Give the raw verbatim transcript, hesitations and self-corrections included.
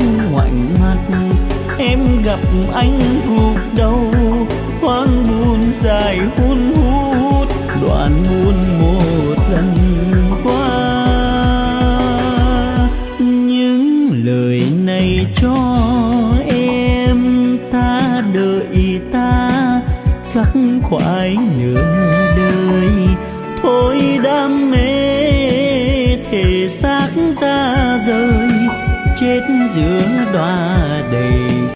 ngoảnh mặt em gặp anh gục đầu, thoáng buồn dài hun hút đoạn buồn một lần qua. Những lời này cho em ta đợi ta chắc khoái nửa đời, thôi đam mê thể xác ta rơi chết giữa đọa đầy.